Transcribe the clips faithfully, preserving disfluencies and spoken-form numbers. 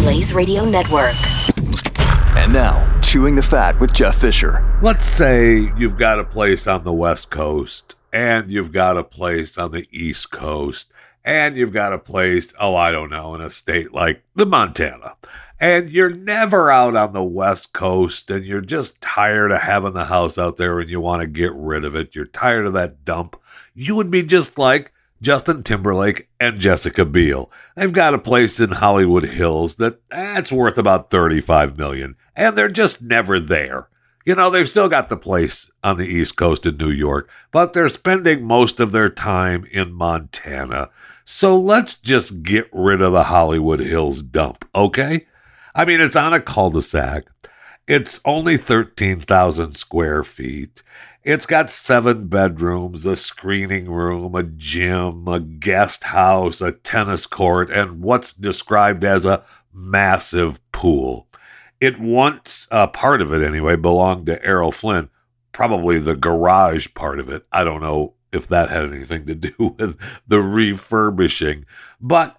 Blaze Radio Network. And now, Chewing the Fat with Jeff Fisher. Let's say you've got a place on the West Coast, and you've got a place on the East Coast, and you've got a place, oh, I don't know, in a state like the Montana. And you're never out on the West Coast, and you're just tired of having the house out there, and you want to get rid of it. You're tired of that dump. You would be just like Justin Timberlake and Jessica Biel. They've got a place in Hollywood Hills that that's eh, worth about thirty-five million dollars, and they're just never there. You know, they've still got the place on the East Coast in New York, but they're spending most of their time in Montana. So let's just get rid of the Hollywood Hills dump, okay? I mean, it's on a cul-de-sac. It's only thirteen thousand square feet. It's got seven bedrooms, a screening room, a gym, a guest house, a tennis court, and what's described as a massive pool. It once, uh, part of it anyway, belonged to Errol Flynn, probably the garage part of it. I don't know if that had anything to do with the refurbishing, but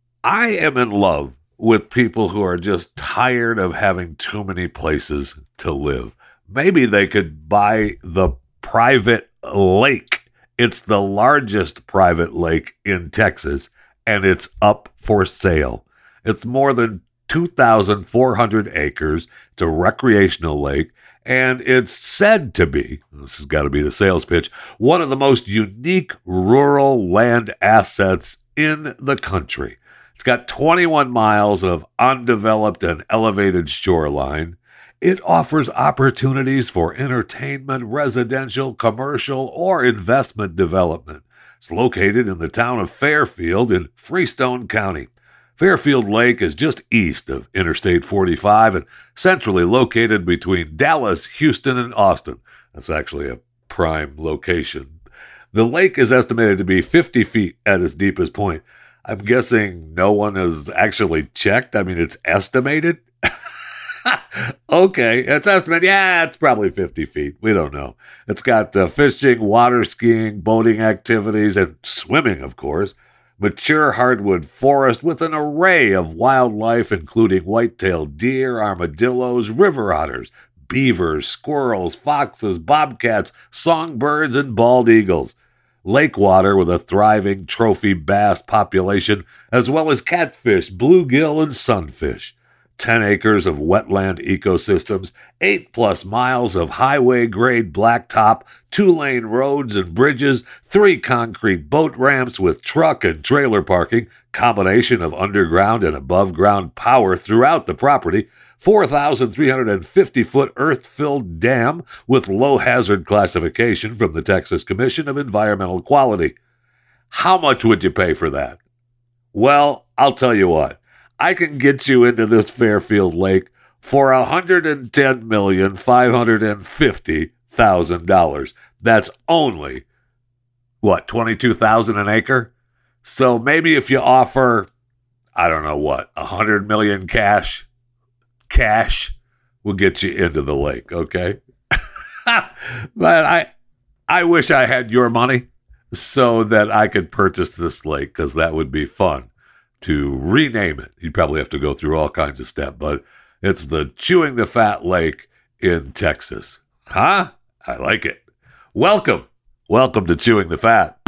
I am in love with people who are just tired of having too many places to live. Maybe they could buy the private lake. It's the largest private lake in Texas, and it's up for sale. It's more than two thousand four hundred acres. It's a recreational lake, and it's said to be, this has got to be the sales pitch, one of the most unique rural land assets in the country. It's got twenty-one miles of undeveloped and elevated shoreline. It offers opportunities for entertainment, residential, commercial, or investment development. It's located in the town of Fairfield in Freestone County. Fairfield Lake is just east of Interstate forty-five and centrally located between Dallas, Houston, and Austin. That's actually a prime location. The lake is estimated to be fifty feet at its deepest point. I'm guessing no one has actually checked. I mean, it's estimated. Okay, it's estimated. Yeah, it's probably fifty feet. We don't know. It's got uh, fishing, water skiing, boating activities, and swimming, of course. Mature hardwood forest with an array of wildlife, including white-tailed deer, armadillos, river otters, beavers, squirrels, foxes, bobcats, songbirds, and bald eagles. Lake water with a thriving trophy bass population, as well as catfish, bluegill, and sunfish. Ten acres of wetland ecosystems, eight plus miles of highway-grade blacktop, two-lane roads and bridges, three concrete boat ramps with truck and trailer parking, combination of underground and above-ground power throughout the property, four thousand three hundred fifty foot earth-filled dam with low-hazard classification from the Texas Commission of Environmental Quality. How much would you pay for that? Well, I'll tell you what. I can get you into this Fairfield Lake for one hundred ten million five hundred fifty thousand dollars. That's only, what, twenty-two thousand dollars an acre? So maybe if you offer, I don't know what, one hundred million dollars cash, cash will get you into the lake, okay? But I, I wish I had your money so that I could purchase this lake, because that would be fun. To rename it, you'd probably have to go through all kinds of steps, but it's the Chewing the Fat Lake in Texas. Huh? I like it. Welcome. Welcome to Chewing the Fat.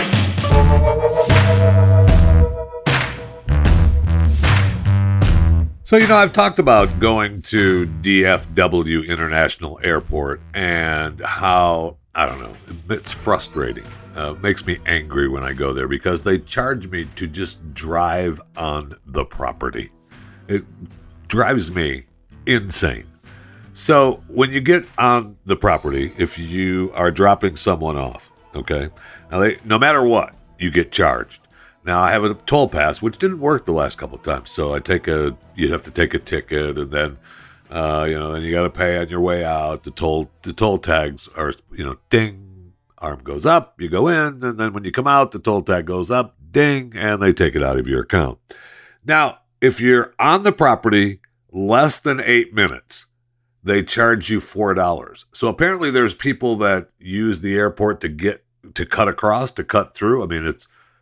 So, you know, I've talked about going to D F W International Airport and how, I don't know, it's frustrating. Uh, makes me angry when I go there because they charge me to just drive on the property. It drives me insane. So when you get on the property, if you are dropping someone off, okay, now they, no matter what, you get charged. Now I have a toll pass, which didn't work the last couple of times. So I take a, you have to take a ticket, and then, uh, you know, then you got to pay on your way out. The toll, the toll tags are, you know, ding. Arm goes up, you go in, and then when you come out, the toll tag goes up, ding, and they take it out of your account. Now, if you're on the property less than eight minutes, they charge you four dollars. So apparently there's people that use the airport to get to cut across, to cut through. I mean, it's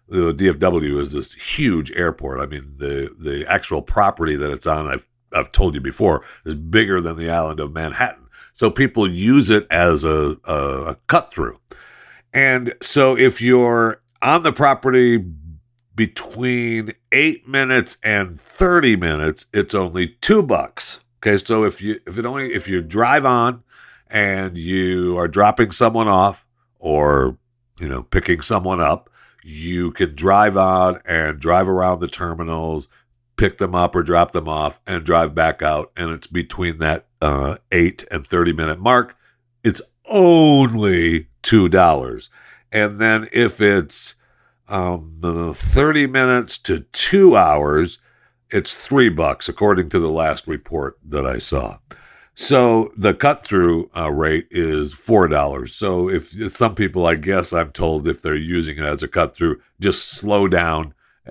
the D F W is this huge airport. I mean, the the actual property that it's on, I've I've told you before, is bigger than the island of Manhattan. So people use it as a, a, a cut through. And so if you're on the property between eight minutes and thirty minutes, it's only two bucks. Okay, so if you if it only if you drive on and you are dropping someone off or, you know, picking someone up, you can drive on and drive around the terminals, pick them up or drop them off, and drive back out. And it's between that uh, eight and thirty minute mark. It's only two dollars. And then if it's um, thirty minutes to two hours, it's three bucks, according to the last report that I saw. So the cut-through uh, rate is four dollars. So if, if some people, I guess I'm told, if they're using it as a cut-through, just slow down,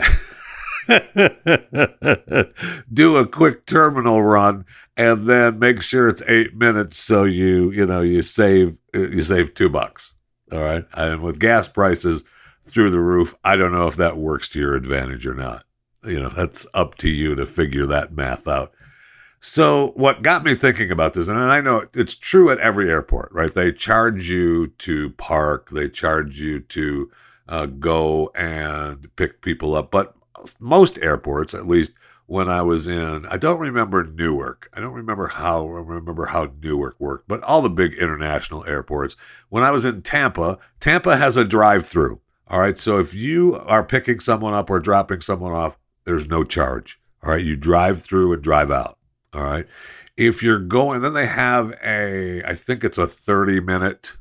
do a quick terminal run, and then make sure it's eight minutes so you you know you save you save two bucks. All right, and with gas prices through the roof, I don't know if that works to your advantage or not. You know, that's up to you to figure that math out. So what got me thinking about this, and I know it's true at every airport, right? They charge you to park, they charge you to uh, go and pick people up. But most airports, at least when I was in, I don't remember Newark. I don't remember how, I remember how Newark worked, but all the big international airports. When I was in Tampa, Tampa has a drive-through. All right. So if you are picking someone up or dropping someone off, there's no charge. All right. You drive through and drive out. All right. If you're going, then they have a, I think it's a thirty minute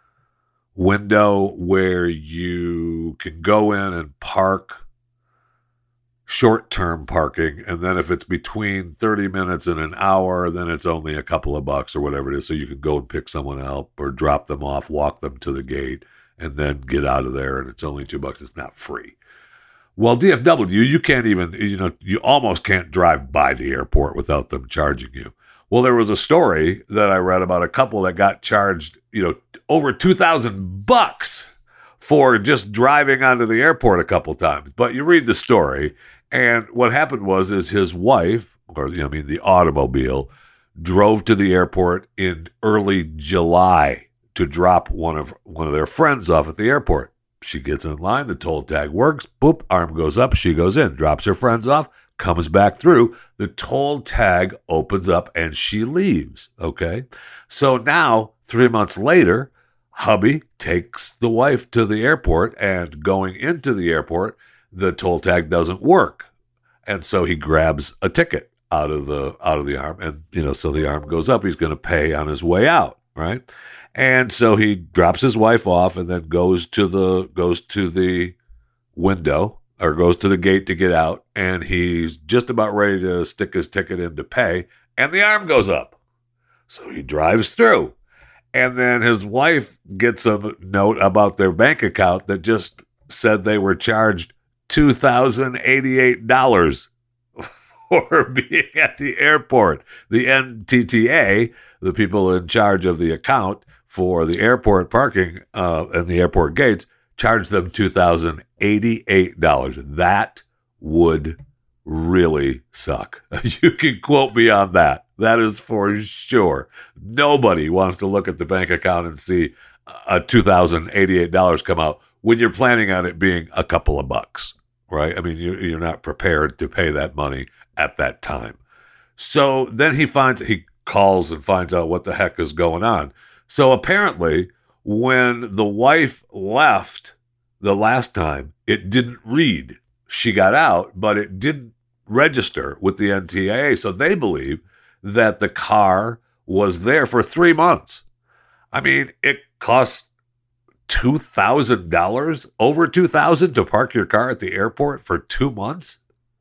window where you can go in and park, short-term parking. And then if it's between thirty minutes and an hour, then it's only a couple of bucks or whatever it is. So you can go and pick someone up or drop them off, walk them to the gate, and then get out of there. And it's only two bucks. It's not free. Well, D F W, you can't even, you know, you almost can't drive by the airport without them charging you. Well, there was a story that I read about a couple that got charged, you know, over two thousand bucks for just driving onto the airport a couple times. But you read the story, and what happened was, is his wife, or, you know, I mean, the automobile, drove to the airport in early July to drop one of one of their friends off at the airport. She gets in line, the toll tag works, boop, arm goes up, she goes in, drops her friends off, comes back through, the toll tag opens up, and she leaves, okay? So now, three months later, hubby takes the wife to the airport, and going into the airport, the toll tag doesn't work. And so he grabs a ticket out of the out of the arm, and, you know, so the arm goes up, he's going to pay on his way out, right? And so he drops his wife off and then goes to the goes to the window or goes to the gate to get out, and he's just about ready to stick his ticket in to pay, and the arm goes up. So he drives through, and then his wife gets a note about their bank account that just said they were charged two thousand eighty-eight dollars for being at the airport. The N T T A, the people in charge of the account for the airport parking uh, and the airport gates, charged them two thousand eighty-eight dollars. That would really suck. You can quote me on that. That is for sure. Nobody wants to look at the bank account and see a two thousand eighty-eight dollars come out when you're planning on it being a couple of bucks, right? I mean, you're not prepared to pay that money at that time. So then he finds, he calls and finds out what the heck is going on. So apparently, when the wife left the last time, it didn't read. She got out, but it didn't register with the N T A A. So they believe that the car was there for three months. I mean, it costs two thousand dollars, over two thousand dollars to park your car at the airport for two months?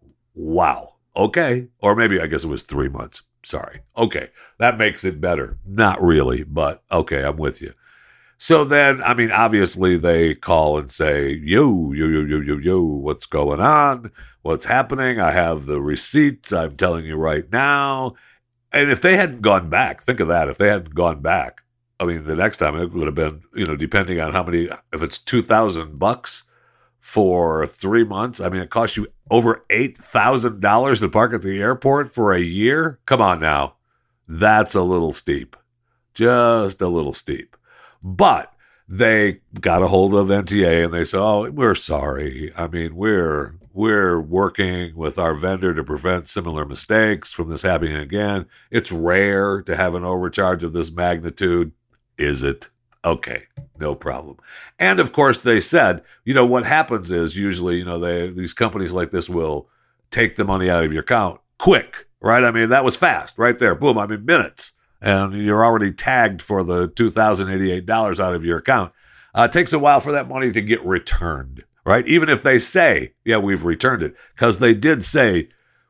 Wow. Okay. Or maybe, I guess it was three months. Sorry. Okay. That makes it better. Not really, but okay, I'm with you. So then, I mean, obviously they call and say, yo, yo, yo, yo, yo, yo, what's going on? What's happening? I have the receipts. I'm telling you right now. And if they hadn't gone back, think of that. If they hadn't gone back, I mean, the next time it would have been, you know, depending on how many, if it's two thousand bucks for three months. I mean, it costs you over eight thousand dollars to park at the airport for a year. Come on now. That's a little steep. Just a little steep. But they got a hold of N T A and they said, oh, we're sorry. I mean, we're we're working with our vendor to prevent similar mistakes from this happening again. It's rare to have an overcharge of this magnitude. Is it? Okay, no problem. And of course, they said, you know, what happens is usually, you know, they these companies like this will take the money out of your account quick, right? I mean, that was fast right there. Boom, I mean, minutes. And you're already tagged for the two thousand eighty-eight dollars out of your account. Uh, it takes a while for that money to get returned, right? Even if they say, yeah, we've returned it, because they did say,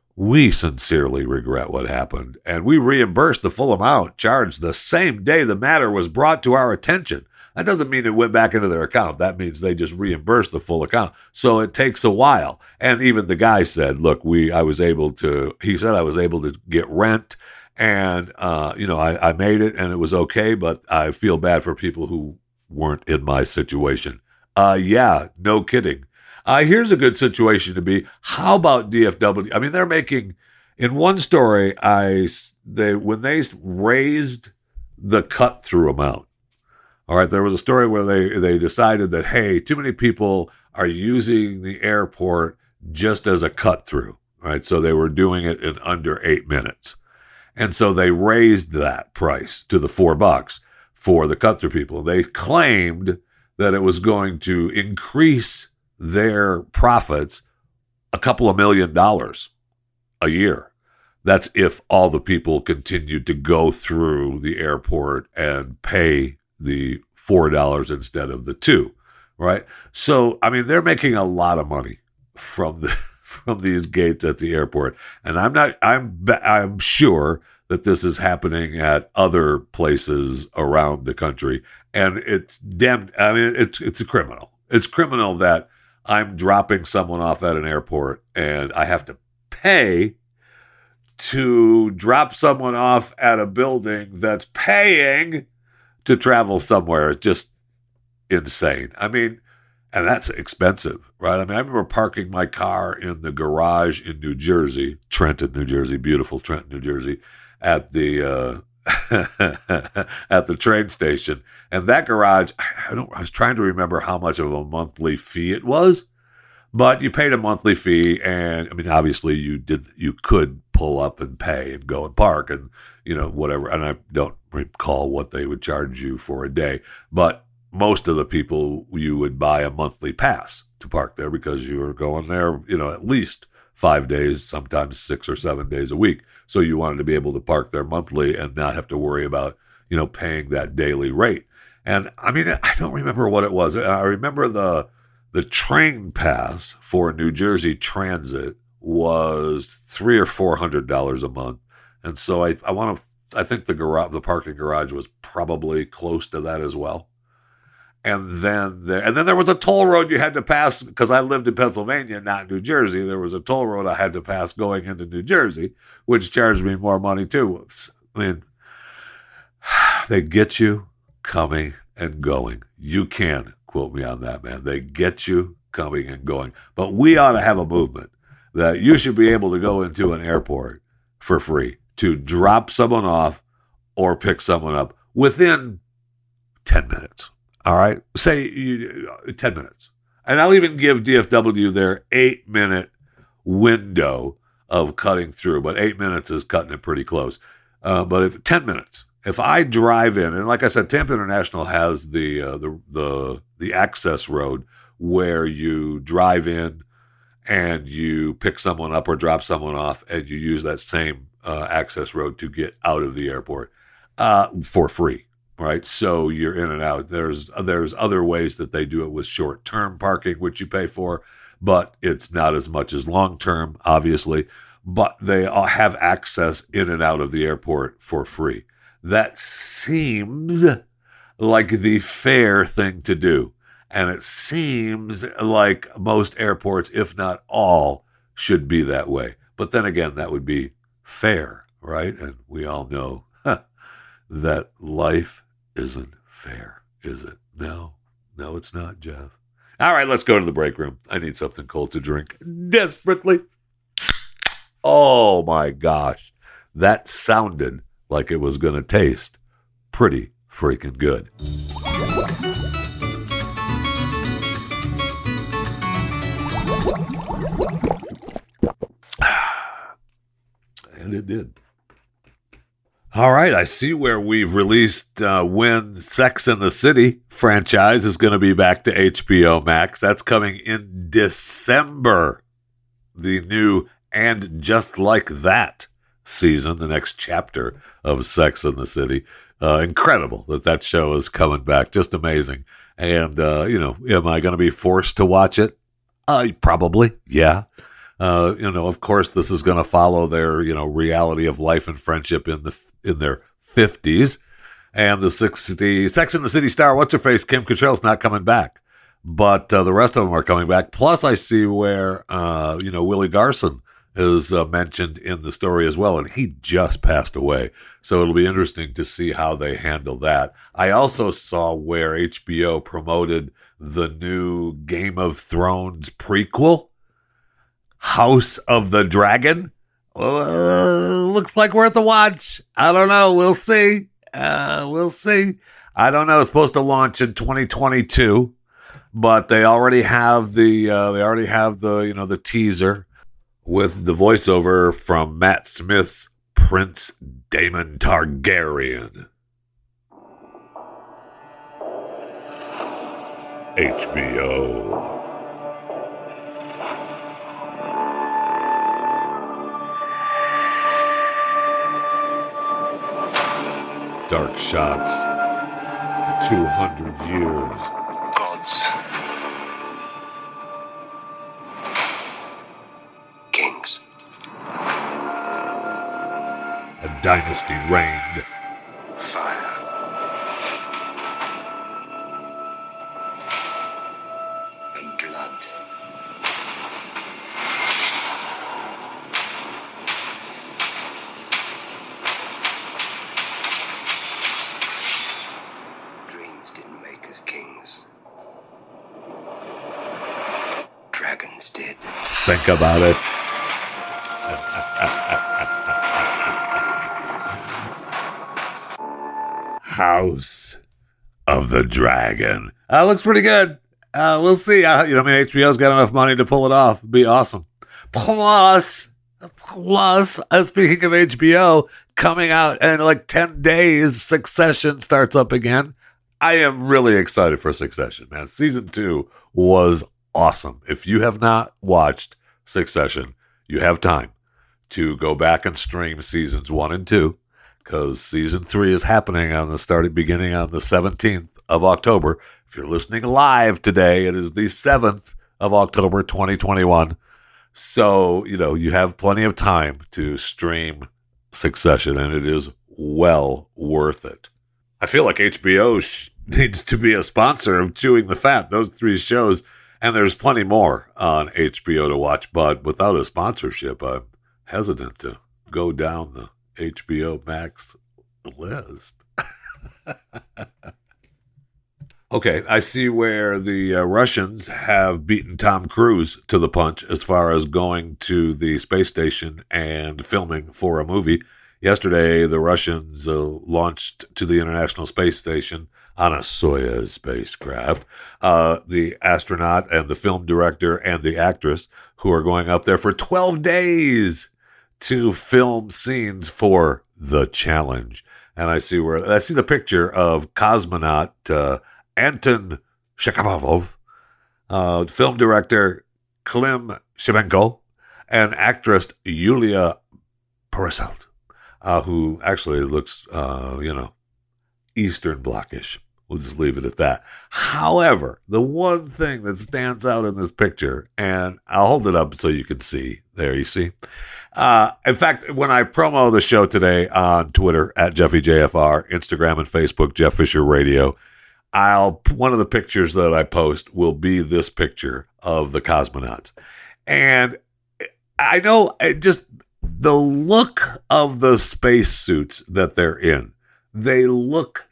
we sincerely regret what happened, and we reimbursed the full amount charged the same day the matter was brought to our attention. That doesn't mean it went back into their account. That means they just reimbursed the full account. So it takes a while. And even the guy said, look, we, I was able to, he said I was able to get rent, and, uh, you know, I, I made it and it was okay, but I feel bad for people who weren't in my situation. Uh, yeah, no kidding. Uh, here's a good situation to be. How about D F W? I mean, they're making, in one story, I they when they raised the cut-through amount, all right, there was a story where they, they decided that, hey, too many people are using the airport just as a cut-through, right? So they were doing it in under eight minutes. And so they raised that price to the four bucks for the cut-through people. They claimed that it was going to increase their profits a couple of million dollars a year. That's if all the people continued to go through the airport and pay the four dollars instead of the two, right? So, I mean, they're making a lot of money from the from these gates at the airport, and I'm not. I'm I'm sure that this is happening at other places around the country, and it's damn. I mean, it's it's a criminal. It's criminal that I'm dropping someone off at an airport and I have to pay to drop someone off at a building that's paying to travel somewhere. It's just insane. I mean, and that's expensive, right? I mean, I remember parking my car in the garage in New Jersey, Trenton, New Jersey, beautiful Trenton, New Jersey, at the uh, at the train station. And that garage, I don't. I was trying to remember how much of a monthly fee it was, but you paid a monthly fee, and I mean, obviously, you did. You could pull up and pay and go and park, and you know whatever. And I don't recall what they would charge you for a day, but most of the people, you would buy a monthly pass to park there because you were going there, you know, at least five days, sometimes six or seven days a week. So you wanted to be able to park there monthly and not have to worry about, you know, paying that daily rate. And I mean, I don't remember what it was. I remember the the train pass for New Jersey Transit was three or four hundred dollars a month. And so I, I want to, I think the garage, the parking garage was probably close to that as well. And then there, and then there was a toll road you had to pass, because I lived in Pennsylvania, not New Jersey. There was a toll road I had to pass going into New Jersey, which charged me more money too. I mean, they get you coming and going. You can quote me on that, man. They get you coming and going. But we ought to have a movement that you should be able to go into an airport for free to drop someone off or pick someone up within ten minutes. All right, say you, ten minutes. And I'll even give D F W their eight-minute window of cutting through, but eight minutes is cutting it pretty close. Uh, but if ten minutes, if I drive in, and like I said, Tampa International has the uh, the the the access road where you drive in and you pick someone up or drop someone off, and you use that same uh, access road to get out of the airport uh, for free. Right, so you're in and out. There's there's other ways that they do it with short-term parking, which you pay for, but it's not as much as long-term, obviously. But they all have access in and out of the airport for free. That seems like the fair thing to do, and it seems like most airports, if not all, should be that way. But then again, that would be fair, right? And we all know huh, that life isn't fair, is it? No, no, it's not, Jeff. All right, let's go to the break room. I need something cold to drink desperately. Oh, my gosh. That sounded like it was going to taste pretty freaking good. And it did. All right, I see where we've released uh, when Sex and the City franchise is going to be back to H B O Max. That's coming in December. The new And Just Like That season, the next chapter of Sex and the City. Uh, incredible that that show is coming back. Just amazing. And, uh, you know, am I going to be forced to watch it? Uh, probably, yeah. Uh, you know, of course, this is going to follow their, you know, reality of life and friendship in the in their fifties. And the sixty Sex and the City star, what's her face, Kim Cattrall's not coming back. But uh, the rest of them are coming back. Plus, I see where, uh, you know, Willie Garson is uh, mentioned in the story as well. And he just passed away. So it'll be interesting to see how they handle that. I also saw where H B O promoted the new Game of Thrones prequel, House of the Dragon. Uh, looks like worth a watch. I don't know. We'll see. Uh, we'll see. I don't know. It's supposed to launch in twenty twenty-two, but they already have the uh, they already have the you know the teaser with the voiceover from Matt Smith's Prince Daemon Targaryen. H B O. Dark shots. Two hundred years. Gods. Kings. A dynasty reigned. Fire. And blood. Dreams didn't make us kings. Dragons did. Think about it. House of the Dragon. Uh, looks pretty good. Uh, we'll see. Uh, you know, I mean, H B O's got enough money to pull it off. It'd be awesome. Plus, plus, uh, speaking of H B O, coming out in like ten days, Succession starts up again. I am really excited for Succession, man. Season two was awesome. If you have not watched Succession, you have time to go back and stream seasons one and two, because season three is happening on the starting beginning on the seventeenth of October. If you're listening live today, it is the seventh of October, twenty twenty-one. So, you know, you have plenty of time to stream Succession, and it is well worth it. I feel like H B O sh- needs to be a sponsor of Chewing the Fat. Those three shows, and there's plenty more on H B O to watch, but without a sponsorship, I'm hesitant to go down the H B O Max list. Okay, I see where the uh, Russians have beaten Tom Cruise to the punch as far as going to the space station and filming for a movie. Yesterday, the Russians uh, launched to the International Space Station on a Soyuz spacecraft. Uh, the astronaut and the film director and the actress who are going up there for twelve days to film scenes for The Challenge. And I see where I see the picture of cosmonaut uh, Anton Chekhov, uh, film director Klim Shibenko, and actress Yulia Paraselt, uh, who actually looks, uh, you know, Eastern Blockish. We'll just leave it at that. However, the one thing that stands out in this picture, and I'll hold it up so you can see. There, you see. Uh, in fact, when I promo the show today on Twitter at Jeffy J F R, Instagram and Facebook, Jeff Fisher Radio, I'll one of the pictures that I post will be this picture of the cosmonauts. And I know it just the look of the spacesuits that they're in, they look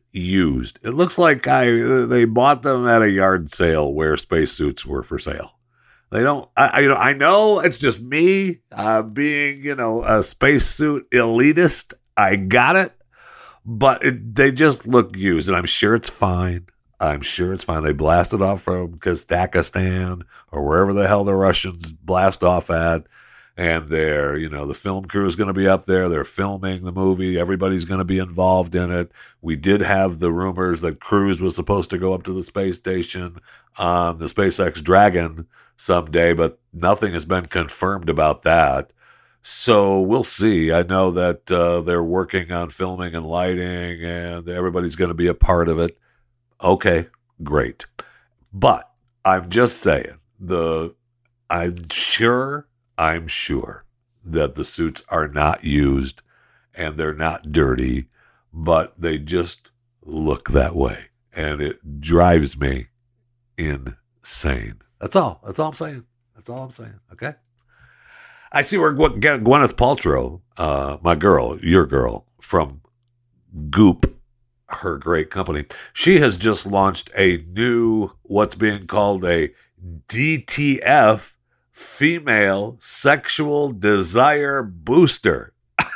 used. It looks like I they bought them at a yard sale where spacesuits were for sale. They don't, I, I, you know, I know it's just me uh, being, you know, a spacesuit elitist. I got it, but it, they just look used, and I'm sure it's fine. I'm sure it's fine. They blasted off from Kazakhstan or wherever the hell the Russians blast off at, and they're, you know, the film crew is going to be up there. They're filming the movie. Everybody's going to be involved in it. We did have the rumors that Cruise was supposed to go up to the space station on the SpaceX Dragon someday, but nothing has been confirmed about that. So we'll see. I know that uh, they're working on filming and lighting, and everybody's going to be a part of it. Okay, great. But I'm just saying, the I'm sure, I'm sure that the suits are not used and they're not dirty, but they just look that way. And it drives me insane. That's all. That's all I'm saying. That's all I'm saying. Okay? I see where Gw- Gwyneth Paltrow, uh, my girl, your girl, from Goop, her great company, she has just launched a new, what's being called a D T F, female sexual desire booster.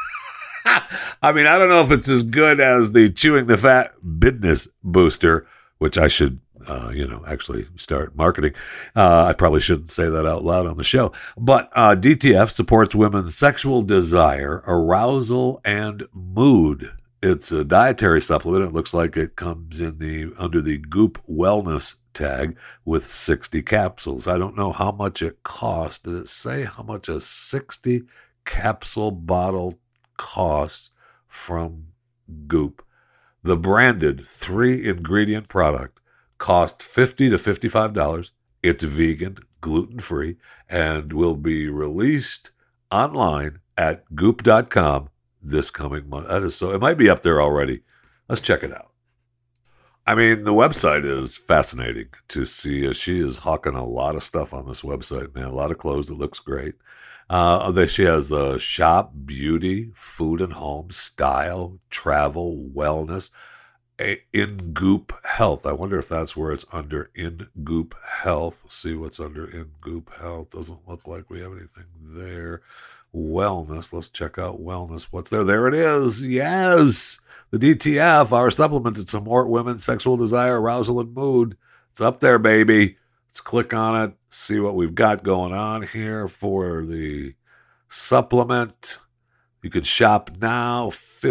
I mean, I don't know if it's as good as the Chewing the Fat business booster, which I should, uh, you know, actually start marketing. Uh, I probably shouldn't say that out loud on the show. But uh, D T F supports women's sexual desire, arousal, and mood. It's a dietary supplement. It looks like it comes in the under the Goop Wellness tag with sixty capsules. I don't know how much it costs. Did it say how much a sixty capsule bottle costs from Goop? The branded three ingredient product costs fifty to fifty-five dollars. It's vegan, gluten-free, and will be released online at goop dot com this coming month. That is so, it might be up there already. Let's check it out. I mean, the website is fascinating to see. Uh, she is hawking a lot of stuff on this website, man. A lot of clothes that looks great. Uh, they, she has uh, shop, beauty, food and home, style, travel, wellness, a, In Goop Health. I wonder if that's where it's under In Goop Health. Let's see what's under In Goop Health. Doesn't look like we have anything there. Wellness. Let's check out wellness. What's there? There it is. Yes. The D T F, our supplement to support women's sexual desire, arousal, and mood. It's up there, baby. Let's click on it. See what we've got going on here for the supplement. You can shop now.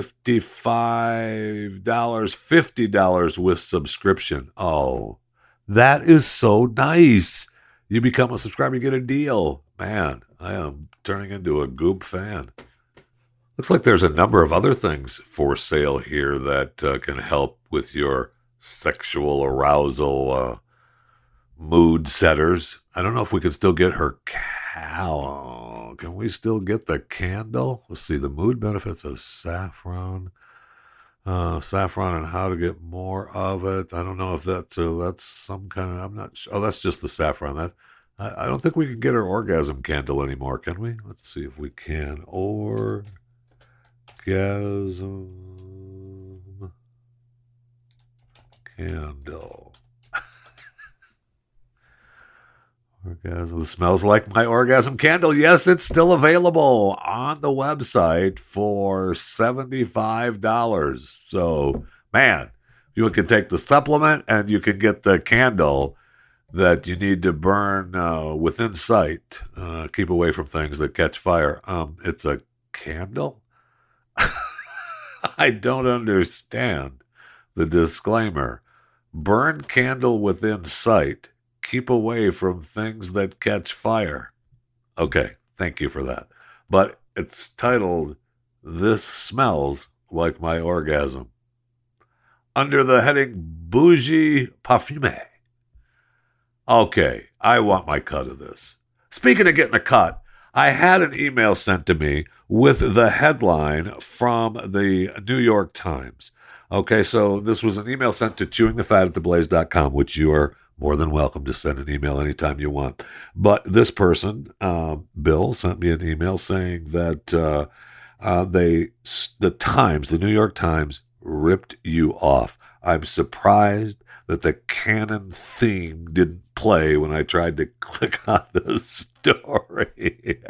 fifty-five dollars, fifty dollars with subscription. Oh, that is so nice. You become a subscriber, you get a deal. Man, I am turning into a Goop fan. Looks like there's a number of other things for sale here that uh, can help with your sexual arousal uh, mood setters. I don't know if we can still get her cal. Can we still get the candle? Let's see, the mood benefits of saffron. Uh, saffron and how to get more of it. I don't know if that's uh, that's some kind of, I'm not sure. Oh, that's just the saffron. That I, I don't think we can get her orgasm candle anymore, can we? Let's see if we can. Orgasm candle. Orgasm. It smells like my orgasm candle. Yes, it's still available on the website for seventy-five dollars. So, man, you can take the supplement and you can get the candle that you need to burn uh, within sight. Uh, keep away from things that catch fire. Um, it's a candle? I don't understand the disclaimer. Burn candle within sight. Keep away from things that catch fire. Okay, thank you for that. But it's titled, This Smells Like My Orgasm. Under the heading Bougie Parfume. Okay, I want my cut of this. Speaking of getting a cut, I had an email sent to me with the headline from the New York Times. Okay, so this was an email sent to chewing the fat at the blaze dot com, which you are more than welcome to send an email anytime you want. But this person, uh, Bill, sent me an email saying that uh, uh, they, the Times, the New York Times, ripped you off. I'm surprised that the canon theme didn't play when I tried to click on the story.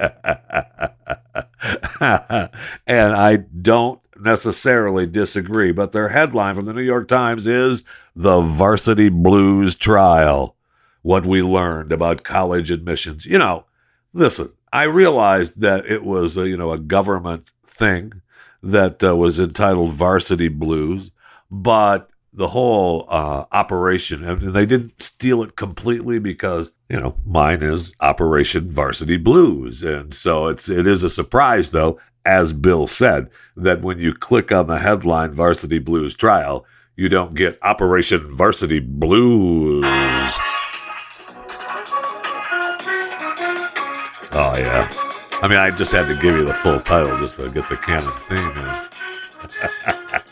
And I don't necessarily disagree, but their headline from the New York Times is The Varsity Blues Trial, What We Learned About College Admissions. You know, listen, I realized that it was a, you know, a government thing that uh, was entitled Varsity Blues, but the whole uh, operation, and they didn't steal it completely because, you know, mine is Operation Varsity Blues. And so it's, it is a surprise, though, as Bill said, that when you click on the headline Varsity Blues Trial, you don't get Operation Varsity Blues. Oh, yeah. I mean, I just had to give you the full title just to get the canon theme in.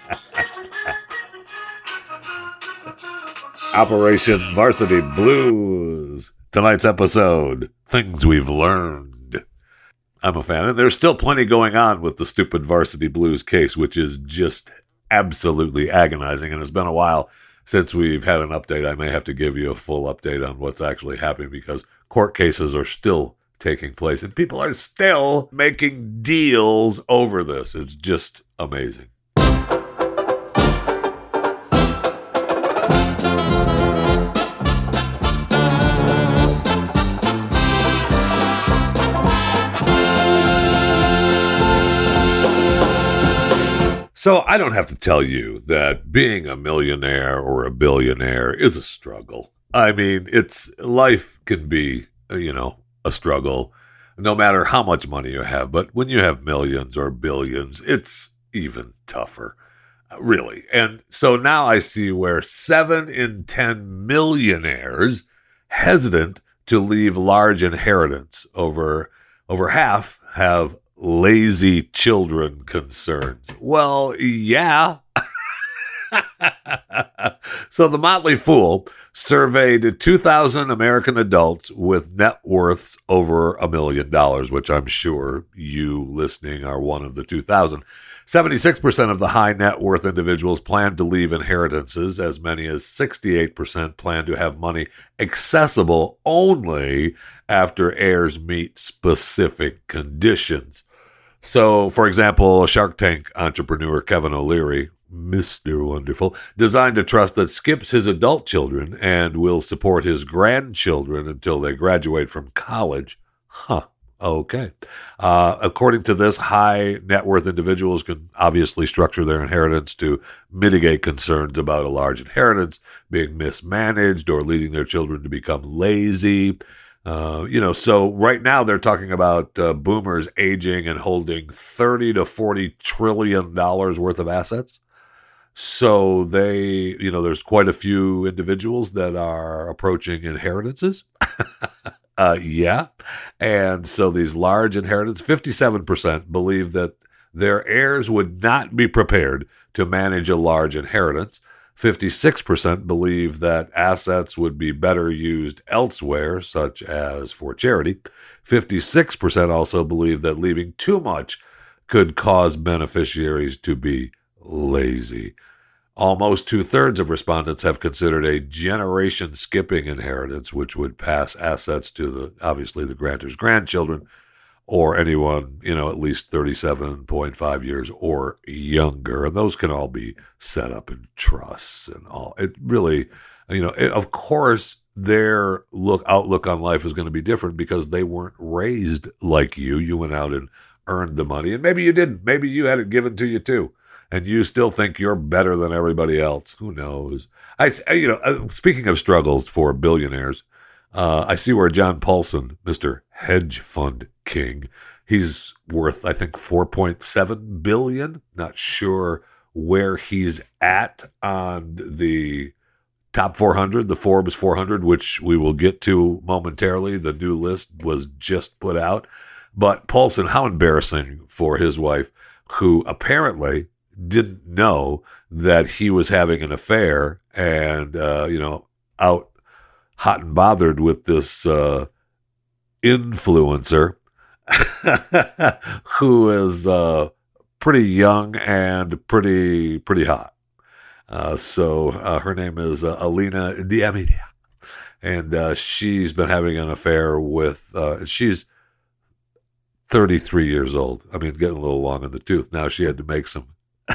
Operation Varsity Blues. Tonight's episode, Things We've Learned. I'm a fan. And there's still plenty going on with the stupid Varsity Blues case, which is just absolutely agonizing. And it's been a while since we've had an update. I may have to give you a full update on what's actually happening because court cases are still taking place and people are still making deals over this. It's just amazing. So I don't have to tell you that being a millionaire or a billionaire is a struggle. I mean, it's life can be, you know, a struggle no matter how much money you have. But when you have millions or billions, it's even tougher, really. And so now I see where seven in ten millionaires hesitant to leave large inheritance. Over, over half have lazy children concerns. Well, yeah. So the Motley Fool surveyed two thousand American adults with net worths over a million dollars, which I'm sure you listening are one of the two thousand. seventy-six percent of the high net worth individuals plan to leave inheritances. As many as sixty-eight percent plan to have money accessible only after heirs meet specific conditions. So, for example, Shark Tank entrepreneur Kevin O'Leary, Mister Wonderful, designed a trust that skips his adult children and will support his grandchildren until they graduate from college. Huh. Okay. Uh, according to this, high net worth individuals can obviously structure their inheritance to mitigate concerns about a large inheritance being mismanaged or leading their children to become lazy. Uh, you know, so right now they're talking about uh, boomers aging and holding thirty to forty trillion dollars worth of assets. So they, you know, there's quite a few individuals that are approaching inheritances. uh, yeah. And so these large inheritance, fifty-seven percent believe that their heirs would not be prepared to manage a large inheritance. fifty-six percent believe that assets would be better used elsewhere, such as for charity. fifty-six percent also believe that leaving too much could cause beneficiaries to be lazy. Almost two-thirds of respondents have considered a generation skipping inheritance, which would pass assets to the obviously the grantor's grandchildren or anyone, you know, at least thirty-seven point five years or younger. And those can all be set up in trusts and all. It really, you know, it, of course, their look outlook on life is going to be different because they weren't raised like you. You went out and earned the money, and maybe you didn't. Maybe you had it given to you too, and you still think you're better than everybody else. Who knows? I, you know, speaking of struggles for billionaires, uh, I see where John Paulson, Mister Hedge Fund King, he's worth, I think, four point seven billion dollars. Not sure where he's at on the top four hundred, the Forbes four hundred, which we will get to momentarily. The new list was just put out. But Paulson, how embarrassing for his wife, who apparently didn't know that he was having an affair and, uh, you know, out hot and bothered with this uh, influencer who is uh, pretty young and pretty, pretty hot. Uh, so uh, her name is uh, Alina Diamina. And uh, she's been having an affair with, uh, she's thirty-three years old. I mean, getting a little long in the tooth. Now she had to make some,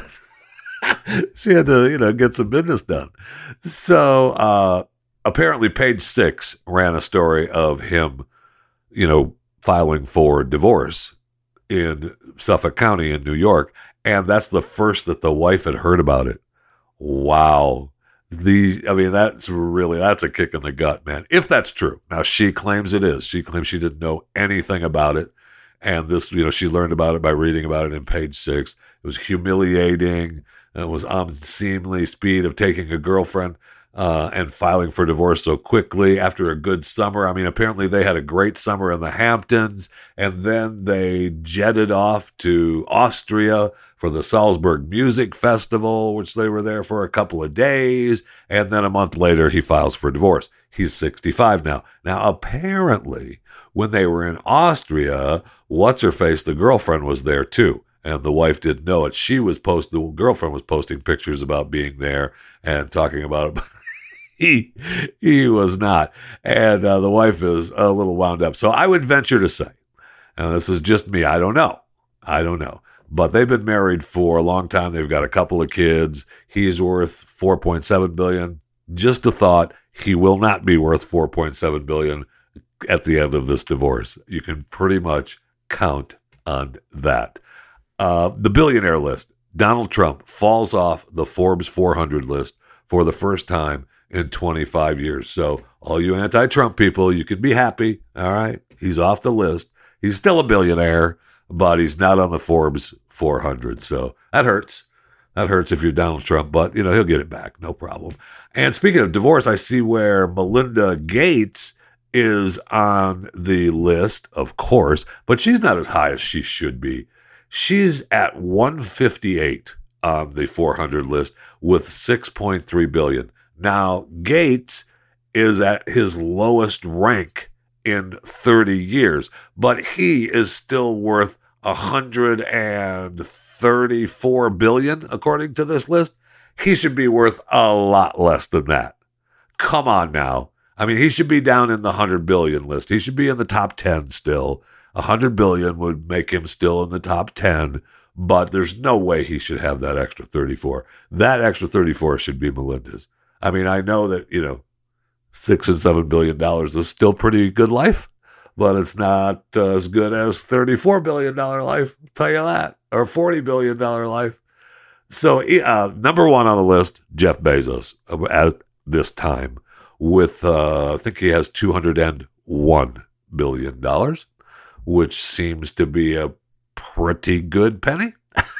she had to, you know, get some business done. So uh, apparently Page Six ran a story of him, you know, filing for divorce in Suffolk County in New York. And that's the first that the wife had heard about it. Wow. The, I mean, that's really, that's a kick in the gut, man. If that's true. Now, she claims it is. She claims she didn't know anything about it. And this, you know, she learned about it by reading about it in Page Six. It was humiliating. It was unseemly speed of taking a girlfriend uh, and filing for divorce so quickly after a good summer. I mean, apparently they had a great summer in the Hamptons, and then they jetted off to Austria for the Salzburg Music Festival, which they were there for a couple of days, and then a month later he files for divorce. He's sixty-five now. Now, apparently, when they were in Austria, what's-her-face, the girlfriend, was there too. And the wife didn't know it. She was post. The girlfriend was posting pictures about being there and talking about it. he he was not. And uh, the wife is a little wound up. So I would venture to say, and this is just me, I don't know. I don't know. But they've been married for a long time. They've got a couple of kids. He's worth four point seven billion dollars. Just a thought, he will not be worth four point seven billion dollars at the end of this divorce. You can pretty much count on that. Uh, the billionaire list. Donald Trump falls off the Forbes four hundred list for the first time in twenty-five years. So all you anti-Trump people, you can be happy. All right. He's off the list. He's still a billionaire, but he's not on the Forbes four hundred. So that hurts. That hurts if you're Donald Trump, but, you know, he'll get it back. No problem. And speaking of divorce, I see where Melinda Gates is on the list, of course, but she's not as high as she should be. She's at one fifty-eight on the four hundred list with six point three billion dollars. Now, Gates is at his lowest rank in thirty years, but he is still worth one hundred thirty-four billion dollars, according to this list. He should be worth a lot less than that. Come on now. I mean, he should be down in the one hundred billion list. He should be in the top ten still. one hundred billion would make him still in the top ten, but there's no way he should have that extra thirty-four. That extra thirty-four should be Melinda's. I mean, I know that, you know, six and seven billion dollars is still pretty good life, but it's not uh, as good as thirty-four billion dollars life, I'll tell you that, or forty billion dollars life. So uh, number one on the list, Jeff Bezos at this time with, uh, I think he has two hundred one billion dollars, which seems to be a pretty good penny.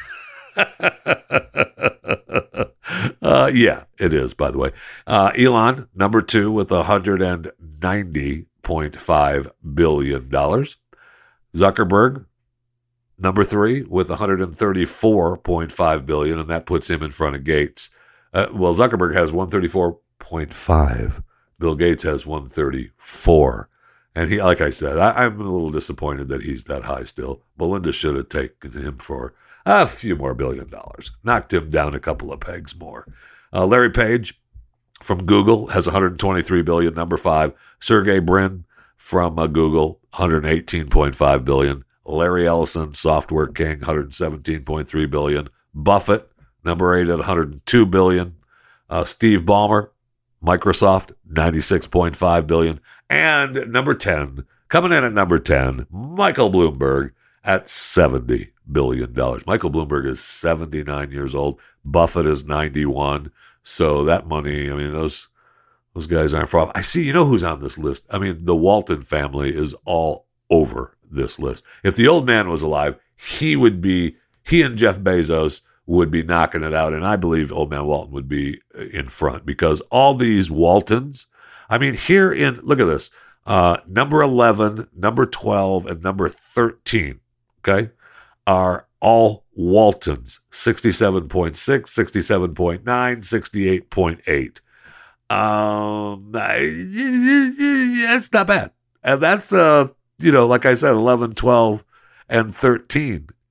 uh, yeah, it is, by the way. Uh, Elon, number two, with one hundred ninety point five billion dollars. Zuckerberg, number three, with one hundred thirty-four point five billion dollars, and that puts him in front of Gates. Uh, well, Zuckerberg has one hundred thirty-four point five. Bill Gates has one hundred thirty-four. And he, like I said, I, I'm a little disappointed that he's that high still. Melinda should have taken him for a few more billion dollars. Knocked him down a couple of pegs more. Uh, Larry Page from Google has one hundred twenty-three billion dollars, number five. Sergey Brin from uh, Google, one hundred eighteen point five billion dollars. Larry Ellison, software king, one hundred seventeen point three billion dollars. Buffett, number eight at one hundred two billion dollars. Uh, Steve Ballmer, Microsoft, ninety-six point five billion dollars. And number ten, coming in at number ten, Michael Bloomberg at seventy billion dollars. Michael Bloomberg is seventy-nine years old. Buffett is ninety-one. So that money, I mean, those those guys aren't far off. I see, you know who's on this list? I mean, the Walton family is all over this list. If the old man was alive, he would be, he and Jeff Bezos would be knocking it out. And I believe old man Walton would be in front because all these Waltons, I mean, here in, look at this, uh, number eleven, number twelve, and number thirteen, okay, are all Waltons, sixty-seven point six, sixty-seven point nine, sixty-eight point eight. Um, that's not bad. And that's, uh, you know, like I said, eleven, twelve, and thirteen.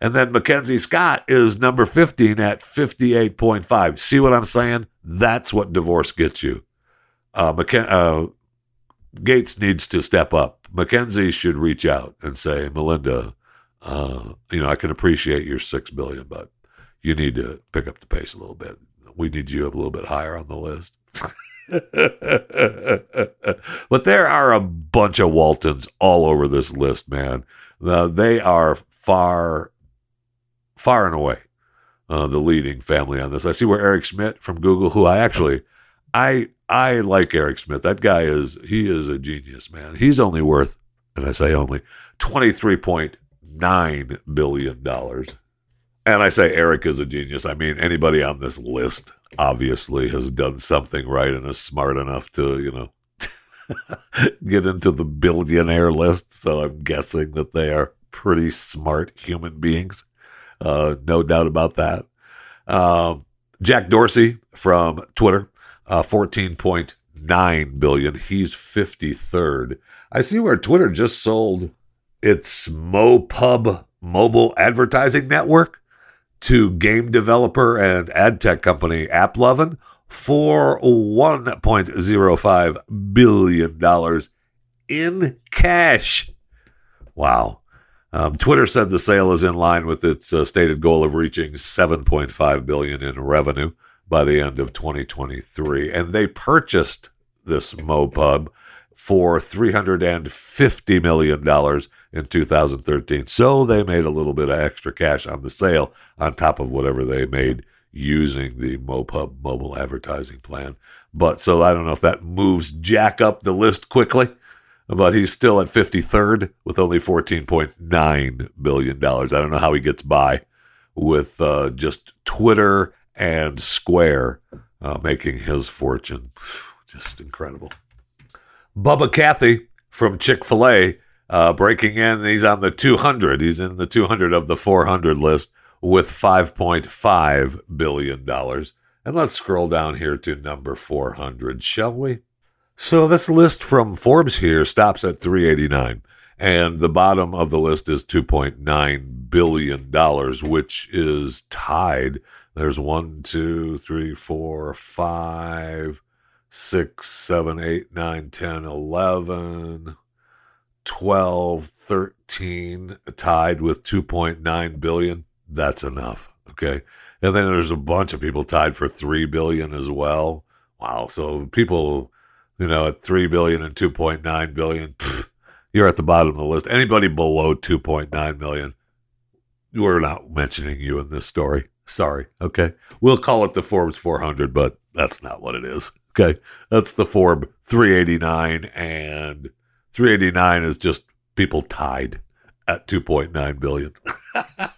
And then Mackenzie Scott is number fifteen at fifty-eight point five. See what I'm saying? That's what divorce gets you. Uh, McK- uh, Gates needs to step up. Mackenzie should reach out and say, Melinda, uh, you know, I can appreciate your six billion dollars, but you need to pick up the pace a little bit. We need you up a little bit higher on the list. But there are a bunch of Waltons all over this list, man. Uh, they are far, far and away uh, the leading family on this. I see where Eric Schmidt from Google, who I actually, I I like Eric Schmidt. That guy is, he is a genius, man. He's only worth, and I say only, twenty-three point nine billion dollars. And I say Eric is a genius. I mean, anybody on this list obviously has done something right and is smart enough to, you know, get into the billionaire list. So I'm guessing that they are pretty smart human beings. Uh, no doubt about that. Um, Jack Dorsey from Twitter, uh, fourteen point nine billion dollars. He's fifty-third. I see where Twitter just sold its MoPub mobile advertising network to game developer and ad tech company AppLovin for one point oh five billion dollars in cash. Wow. Um, Twitter said the sale is in line with its uh, stated goal of reaching seven point five billion dollars in revenue by the end of twenty twenty-three. And they purchased this MoPub for three hundred fifty million dollars in two thousand thirteen. So they made a little bit of extra cash on the sale on top of whatever they made using the MoPub mobile advertising plan. But so I don't know if that moves Jack up the list quickly, but he's still at fifty-third with only fourteen point nine billion dollars. I don't know how he gets by with uh, just Twitter and Square uh, making his fortune. Just incredible. Bubba Cathy from Chick-fil-A uh, breaking in. He's on the two hundred. He's in the two hundred of the four hundred list with five point five billion dollars. And let's scroll down here to number four hundred, shall we? So this list from Forbes here stops at three eighty-nine. And the bottom of the list is two point nine billion dollars, which is tied. There's one, two, three, four, five... six, seven, eight, nine, ten, eleven, twelve, thirteen, tied with two point nine billion. That's enough. Okay. And then there's a bunch of people tied for three billion as well. Wow. So people, you know, at three billion and two point nine billion, pff, you're at the bottom of the list. Anybody below two point nine million, we're not mentioning you in this story. Sorry. Okay. We'll call it the Forbes four hundred, but that's not what it is. Okay, that's the Forbes three eighty-nine, and three eighty-nine is just people tied at two point nine billion dollars.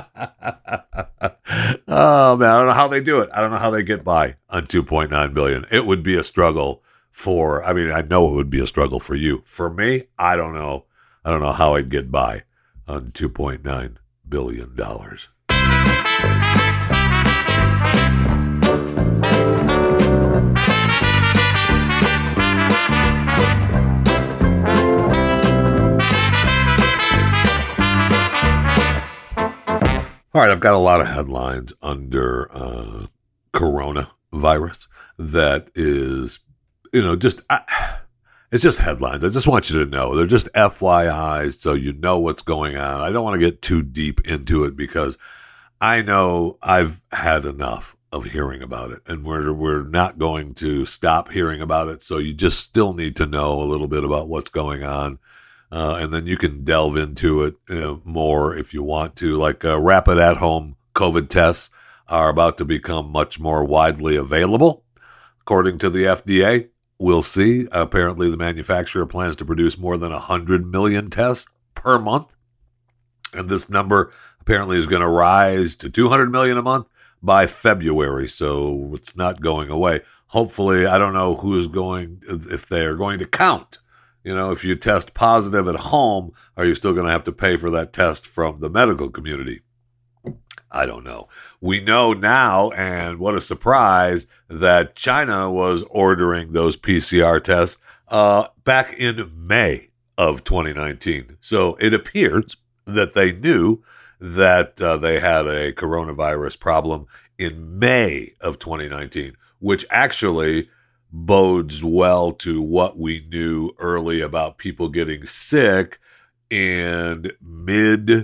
Oh, man, I don't know how they do it. I don't know how they get by on two point nine billion dollars. It would be a struggle for, I mean, I know it would be a struggle for you. For me, I don't know. I don't know how I'd get by on two point nine billion dollars. All right, I've got a lot of headlines under uh, coronavirus that is, you know, just, I, it's just headlines. I just want you to know. They're just F Y Is so you know what's going on. I don't want to get too deep into it because I know I've had enough of hearing about it, and we're we're not going to stop hearing about it. So you just still need to know a little bit about what's going on. Uh, and then you can delve into it you know, more if you want to. Like uh, rapid at-home COVID tests are about to become much more widely available. According to the F D A, we'll see. Apparently, the manufacturer plans to produce more than one hundred million tests per month. And this number apparently is going to rise to two hundred million a month by February. So it's not going away. Hopefully, I don't know who is going, if they're going to count. You know, if you test positive at home, are you still going to have to pay for that test from the medical community? I don't know. We know now, and what a surprise, that China was ordering those P C R tests uh, back in May of twenty nineteen. So it appears that they knew that uh, they had a coronavirus problem in May of twenty nineteen, which actually bodes well to what we knew early about people getting sick in mid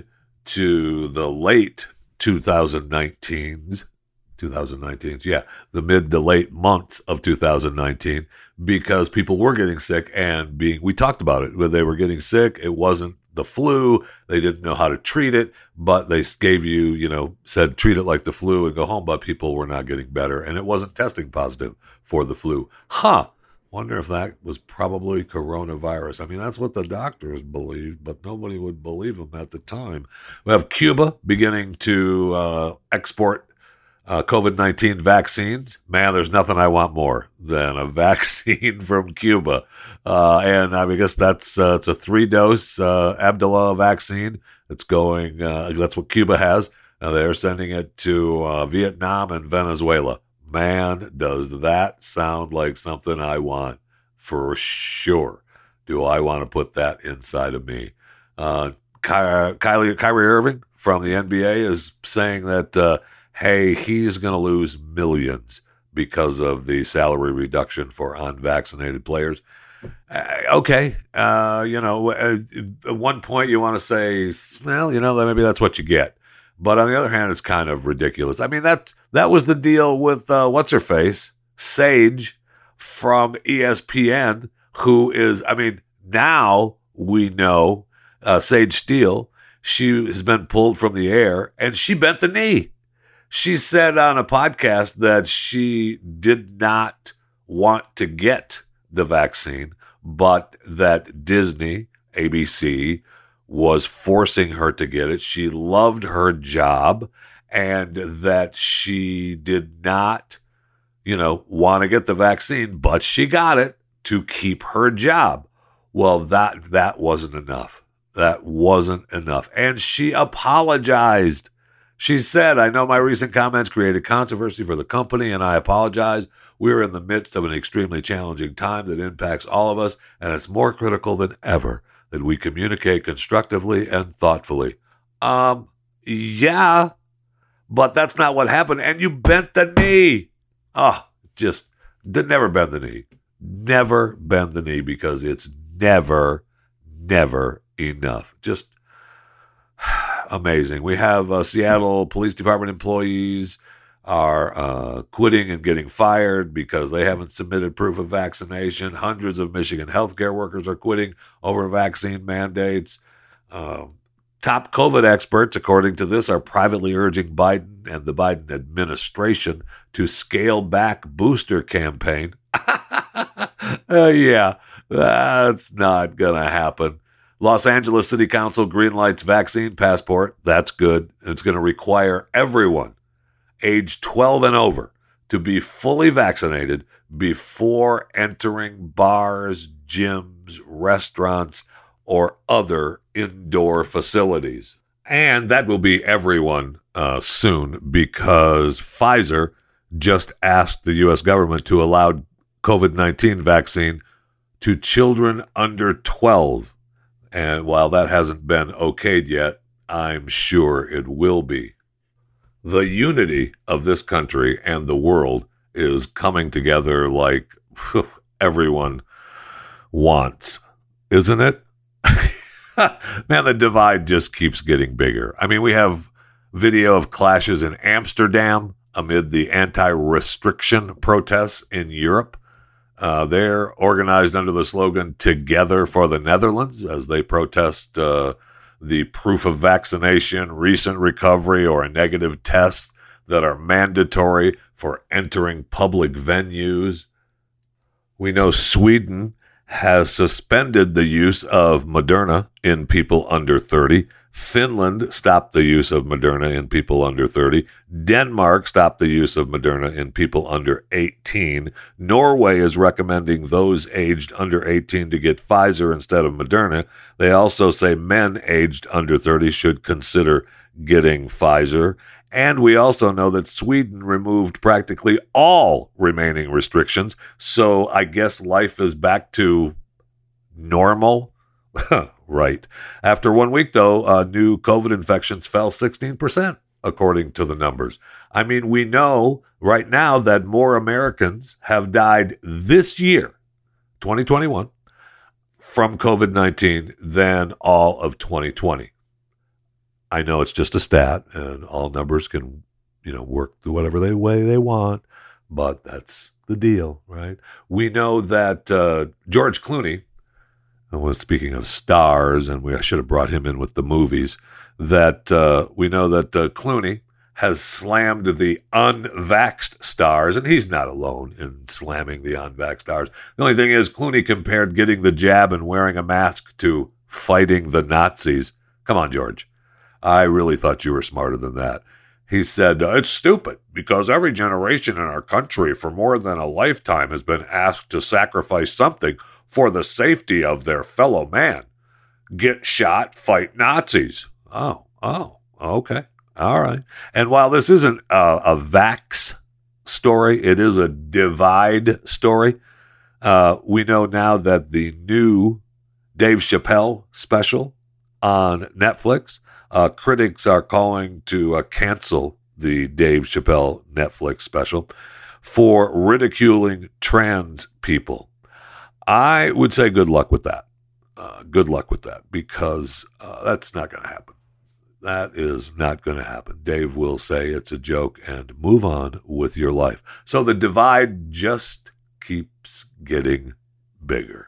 to the late twenty nineteens, twenty nineteens, yeah, the mid to late months of two thousand nineteen, because people were getting sick and being, we talked about it, when they were getting sick, it wasn't the flu, they didn't know how to treat it, but they gave you, you know, said treat it like the flu and go home, but people were not getting better, and it wasn't testing positive for the flu. Huh. Wonder if that was probably coronavirus. I mean, that's what the doctors believed, but nobody would believe them at the time. We have Cuba beginning to uh, export uh, covid nineteen vaccines. Man, there's nothing I want more than a vaccine from Cuba. Uh, and I mean, I guess that's uh, it's a three-dose uh, Abdala vaccine. It's going, uh, that's what Cuba has. Uh, they're sending it to uh, Vietnam and Venezuela. Man, does that sound like something I want for sure. Do I want to put that inside of me? Uh, Ky- Kylie, Kyrie Irving from the N B A is saying that, uh, hey, he's going to lose millions because of the salary reduction for unvaccinated players. Uh, okay, uh, you know, uh, at one point you want to say, well, you know, maybe that's what you get. But on the other hand, it's kind of ridiculous. I mean, that that was the deal with, uh, what's-her-face, Sage from E S P N, who is, I mean, now we know uh, Sage Steele, she has been pulled from the air, and she bent the knee. She said on a podcast that she did not want to get the vaccine, but that Disney, A B C, was forcing her to get it. She loved her job, and that she did not, you know, want to get the vaccine, but she got it to keep her job. Well, that that wasn't enough. That wasn't enough. And she apologized. She said, I know my recent comments created controversy for the company, and I apologize. We're in the midst of an extremely challenging time that impacts all of us, and it's more critical than ever that we communicate constructively and thoughtfully. Um, yeah, but that's not what happened. And you bent the knee. Oh, just did never bend the knee. Never bend the knee, because it's never, never enough. Just amazing. We have uh, Seattle Police Department employees are uh, quitting and getting fired because they haven't submitted proof of vaccination. Hundreds of Michigan healthcare workers are quitting over vaccine mandates. Uh, top COVID experts, according to this, are privately urging Biden and the Biden administration to scale back booster campaign. uh, yeah, that's not going to happen. Los Angeles City Council greenlights vaccine passport. That's good. It's going to require everyone age twelve and over to be fully vaccinated before entering bars, gyms, restaurants, or other indoor facilities. And that will be everyone uh, soon, because Pfizer just asked the U S government to allow covid nineteen vaccine to children under twelve. And while that hasn't been okayed yet, I'm sure it will be. The unity of this country and the world is coming together like whew, everyone wants, isn't it? Man, the divide just keeps getting bigger. I mean, we have video of clashes in Amsterdam amid the anti-restriction protests in Europe. Uh, they're organized under the slogan Together for the Netherlands as they protest uh, the proof of vaccination, recent recovery, or a negative test that are mandatory for entering public venues. We know Sweden has suspended the use of Moderna in people under thirty. Finland stopped the use of Moderna in people under thirty. Denmark stopped the use of Moderna in people under eighteen. Norway is recommending those aged under eighteen to get Pfizer instead of Moderna. They also say men aged under thirty should consider getting Pfizer. And we also know that Sweden removed practically all remaining restrictions. So I guess life is back to normal. right. After one week, though, uh, new COVID infections fell sixteen percent, according to the numbers. I mean, we know right now that more Americans have died this year, twenty twenty-one, from COVID nineteen than all of twenty twenty. I know it's just a stat, and all numbers can, you know, work the whatever they way they want, but that's the deal, right? We know that uh, George Clooney, and we're speaking of stars, and we I should have brought him in with the movies, that uh, we know that uh, Clooney has slammed the unvaxxed stars, and he's not alone in slamming the unvaxxed stars. The only thing is, Clooney compared getting the jab and wearing a mask to fighting the Nazis. Come on, George. I really thought you were smarter than that. He said, it's stupid because every generation in our country for more than a lifetime has been asked to sacrifice something for the safety of their fellow man. Get shot, fight Nazis. Oh, oh, okay. All right. And while this isn't a, a vax story, it is a divide story. Uh, we know now that the new Dave Chappelle special on Netflix, uh, critics are calling to uh, cancel the Dave Chappelle Netflix special for ridiculing trans people. I would say good luck with that. Uh, good luck with that, because uh, that's not going to happen. That is not going to happen. Dave will say it's a joke and move on with your life. So the divide just keeps getting bigger.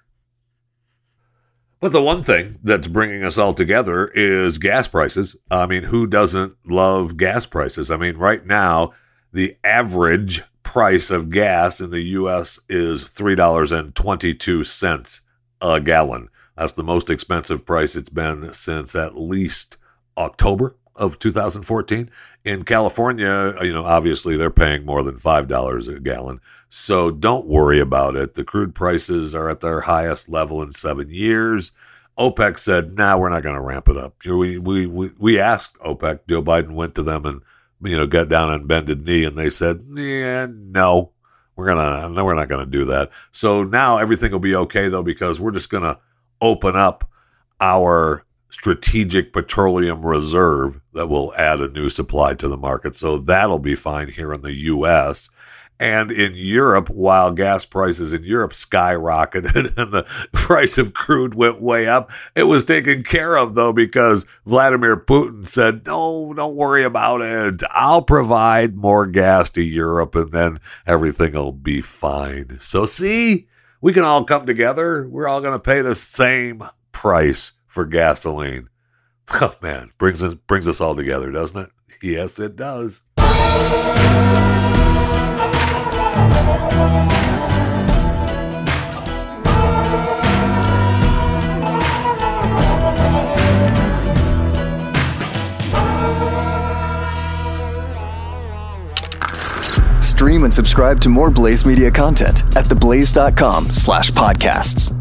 But the one thing that's bringing us all together is gas prices. I mean, who doesn't love gas prices? I mean, right now, the average price of gas in the U S is three dollars and twenty-two cents a gallon. That's the most expensive price it's been since at least October of two thousand fourteen. In California, you know, obviously they're paying more than five dollars a gallon. So don't worry about it. The crude prices are at their highest level in seven years. OPEC said, nah, we're not going to ramp it up. We, we, we, we asked OPEC. Joe Biden went to them and, you know, got down on bended knee, and they said, yeah, no, we're going to, no, we're not going to do that. So now everything will be okay, though, because we're just going to open up our strategic petroleum reserve that will add a new supply to the market. So that'll be fine here in the U S. And in Europe, while gas prices in Europe skyrocketed and the price of crude went way up, it was taken care of, though, because Vladimir Putin said, no, don't worry about it. I'll provide more gas to Europe, and then everything will be fine. So see, we can all come together. We're all going to pay the same price for gasoline. Oh, man, brings us, brings us all together, doesn't it? Yes, it does. Stream and subscribe to more Blaze Media content at theblaze dot com slash podcasts.